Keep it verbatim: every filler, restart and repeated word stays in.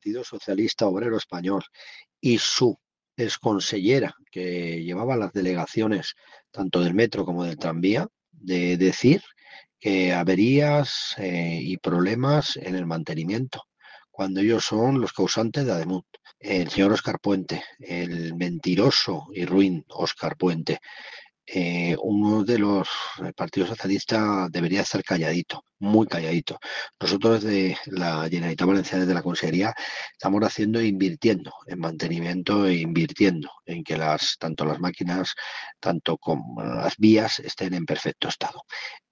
Partido Socialista Obrero Español y su exconsellera, que llevaba las delegaciones tanto del metro como del tranvía, de decir que averías eh, y problemas en el mantenimiento, cuando ellos son los causantes de Ademuz. El señor Óscar Puente, el mentiroso y ruin Óscar Puente, eh, uno de los el Partido Socialista debería estar calladito, muy calladito. Nosotros de la Generalitat Valenciana, de la Consejería, estamos haciendo e invirtiendo en mantenimiento e invirtiendo en que las tanto las máquinas, tanto como las vías estén en perfecto estado.